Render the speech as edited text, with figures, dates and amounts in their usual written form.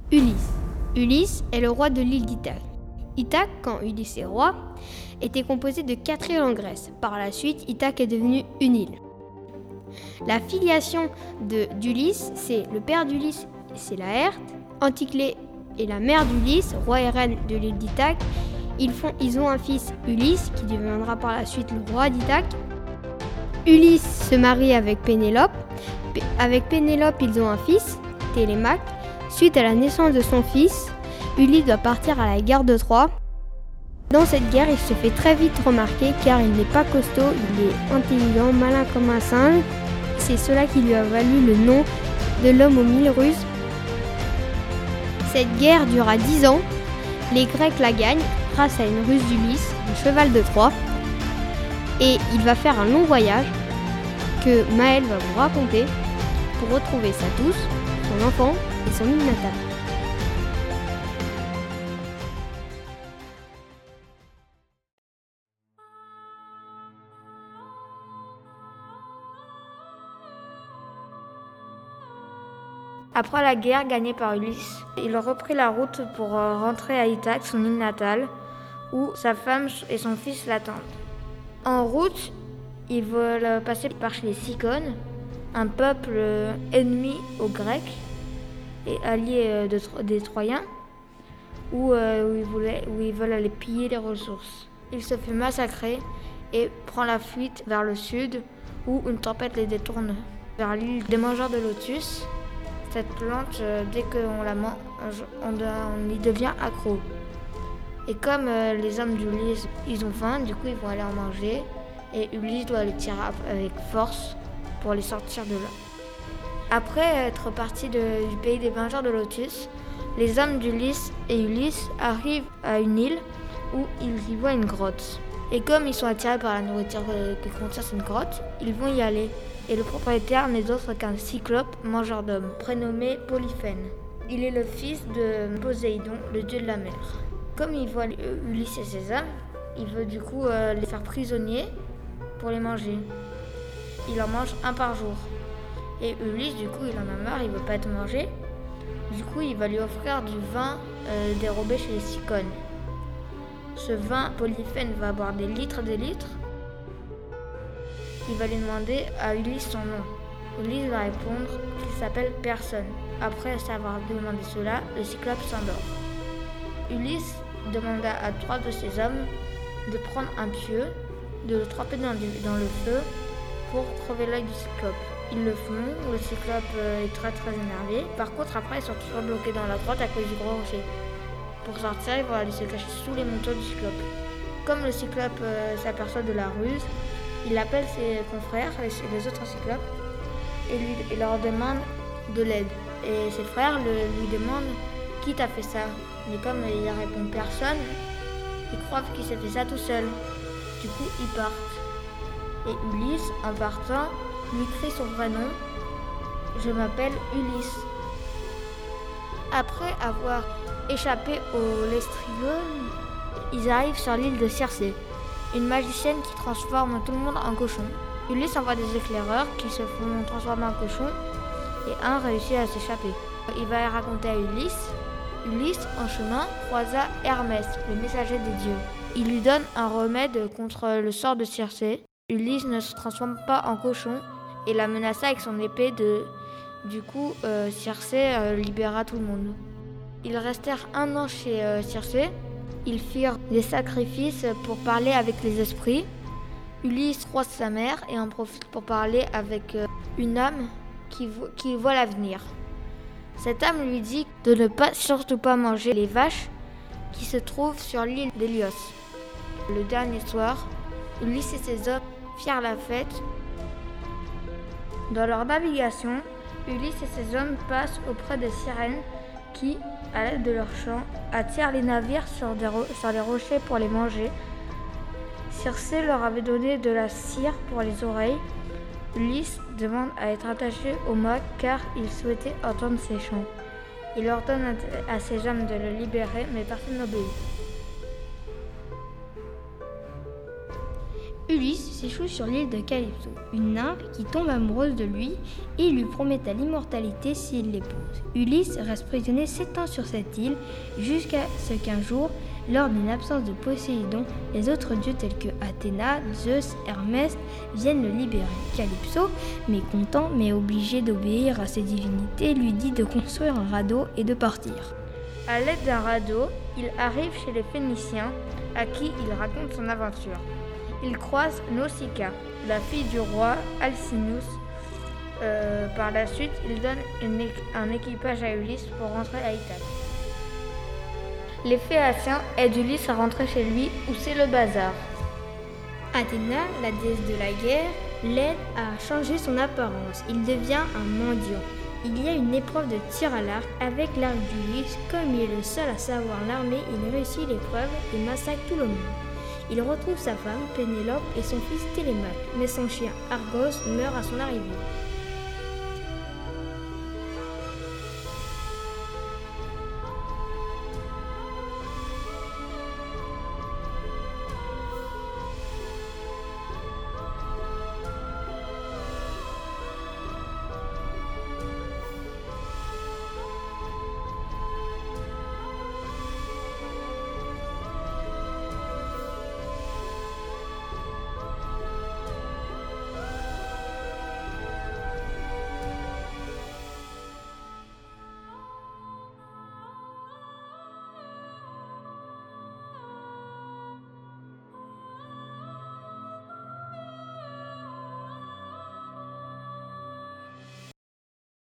Ulysse. Ulysse est le roi de l'île d'Ithaque. Ithaque, quand Ulysse est roi, était composé de 4 îles en Grèce. Par la suite, Ithaque est devenue une île. La filiation d'Ulysse, c'est le père d'Ulysse, c'est Laërte. Anticlée est la mère d'Ulysse, roi et reine de l'île d'Ithaque. Ils ont un fils, Ulysse, qui deviendra par la suite le roi d'Ithaque. Ulysse se marie avec Pénélope. Avec Pénélope, ils ont un fils, Télémaque. Suite à la naissance de son fils, Ulysse doit partir à la guerre de Troie. Dans cette guerre, il se fait très vite remarquer car il n'est pas costaud, il est intelligent, malin comme un singe. C'est cela qui lui a valu le nom de l'homme aux 1000 ruses. Cette guerre dura 10 ans. Les Grecs la gagnent grâce à une ruse d'Ulysse, le cheval de Troie. Et il va faire un long voyage que Maëlle va vous raconter pour retrouver sa douce, son enfant et son île natale. Après la guerre gagnée par Ulysse, il reprit la route pour rentrer à Ithaque, son île natale, où sa femme et son fils l'attendent. En route, ils veulent passer par les Cyclones, un peuple ennemi aux Grecs et allié des Troyens, où ils veulent aller piller les ressources. Il se fait massacrer et prend la fuite vers le sud, où une tempête les détourne vers l'île des mangeurs de lotus. Cette plante, dès qu'on la mange, on y devient accro. Et comme les hommes d'Ulysse, ils ont faim, du coup ils vont aller en manger. Et Ulysse doit les tirer avec force pour les sortir de là. Après être partis du pays des mangeurs de lotus, les hommes d'Ulysse et Ulysse arrivent à une île où ils y voient une grotte. Et comme ils sont attirés par la nourriture que contient cette grotte, ils vont y aller. Et le propriétaire n'est autre qu'un cyclope mangeur d'hommes, prénommé Polyphène. Il est le fils de Poséidon, le dieu de la mer. Comme il voit Ulysse et ses hommes, il veut du coup les faire prisonniers pour les manger. Il en mange un par jour. Et Ulysse, du coup, il en a marre, il veut pas être mangé. Du coup, il va lui offrir du vin dérobé chez les Cyclones. Ce vin, Polyphène va boire des litres. Il va lui demander à Ulysse son nom. Ulysse va répondre qu'il s'appelle Personne. Après avoir demandé cela, le cyclope s'endort. Ulysse demanda à 3 de ses hommes de prendre un pieu, de le tremper dans le feu pour crever l'œil du cyclope. Ils le font, le cyclope est très énervé. Par contre, après, ils sont toujours bloqués dans la grotte à cause du gros rocher. Pour sortir, ils vont aller se cacher sous les manteaux du cyclope. Comme le cyclope s'aperçoit de la ruse, il appelle ses confrères, les autres cyclopes, et leur demande de l'aide. Et ses frères lui demandent qui t'a fait ça. Mais comme il répond personne, ils croient qu'il s'est fait ça tout seul. Du coup, ils partent. Et Ulysse, en partant, lui crie son vrai nom. Je m'appelle Ulysse. Après avoir échappé au Lestrygone, ils arrivent sur l'île de Circé, une magicienne qui transforme tout le monde en cochon. Ulysse envoie des éclaireurs qui se font transformer en cochon et un réussit à s'échapper. Il va raconter à Ulysse. Ulysse, en chemin, croisa Hermès, le messager des dieux. Il lui donne un remède contre le sort de Circé. Ulysse ne se transforme pas en cochon et la menaça avec son épée. Du coup, Circé libéra tout le monde. Ils restèrent 1 an chez Circé. Ils firent des sacrifices pour parler avec les esprits. Ulysse croise sa mère et en profite pour parler avec une âme qui voit l'avenir. Cette âme lui dit de ne surtout pas manger les vaches qui se trouvent sur l'île d'Hélios. Le dernier soir, Ulysse et ses hommes firent la fête. Dans leur navigation, Ulysse et ses hommes passent auprès des sirènes qui, à l'aide de leurs chants, attirent les navires sur les rochers pour les manger. Circé leur avait donné de la cire pour les oreilles. Ulysse demande à être attaché au mât car il souhaitait entendre ses chants. Il ordonne à ses hommes de le libérer, mais personne n'obéit. Ulysse s'échoue sur l'île de Calypso, une nymphe qui tombe amoureuse de lui et lui promet l'immortalité s'il l'épouse. Ulysse reste prisonnier 7 ans sur cette île jusqu'à ce qu'un jour, lors d'une absence de Poséidon, les autres dieux tels que Athéna, Zeus, Hermès viennent le libérer. Calypso, mécontent mais obligé d'obéir à ses divinités, lui dit de construire un radeau et de partir. À l'aide d'un radeau, il arrive chez les Phéniciens, à qui il raconte son aventure. Il croise Nausicaa, la fille du roi Alcinous. Par la suite, il donne un équipage à Ulysse pour rentrer à Ithaque. Les Phéaciens aident Ulysse à rentrer chez lui, où c'est le bazar. Athéna, la déesse de la guerre, l'aide à changer son apparence. Il devient un mendiant. Il y a une épreuve de tir à l'arc avec l'arc d'Ulysse. Comme il est le seul à savoir l'armer, il réussit l'épreuve et massacre tout le monde. Il retrouve sa femme, Pénélope, et son fils Télémaque, mais son chien, Argos, meurt à son arrivée.